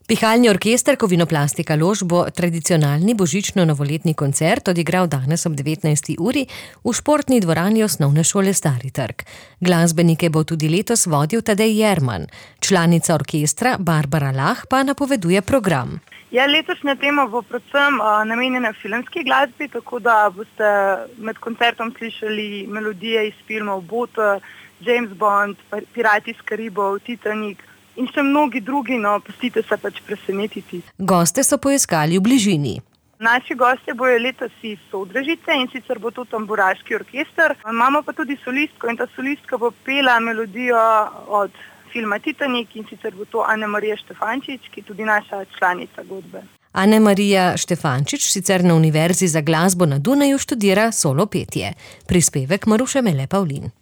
Pihalni orkester Kovinoplastika Lož bo tradicionalni božično-novoletni koncert odigral danes ob 19. uri v športni dvorani osnovne šole Stari trg. Glasbenike bo tudi letos vodil Tadej Jerman. Članica orkestra Barbara Lah pa napoveduje program. Ja, letošnja tema bo predvsem namenjena filmski glasbi, tako da boste med koncertom slišali melodije iz filmov Bota, James Bond, Pirati iz Karibov, Titanic in še mnogi drugi, no, pustite se pač presenetiti. Goste so poiskali v bližini. Naši gostje bojo letos iz Sodražice in sicer bo to tamburaški orkester. Imamo pa tudi solistko in ta solistka bo pela melodijo od filma Titanic in sicer bo to Anamarija Štefančič, ki je tudi naša članica godbe. Anamarija Štefančič sicer na Univerzi za glasbo na Dunaju študira solo petje. Prispevek Maruše Mele Pavlin.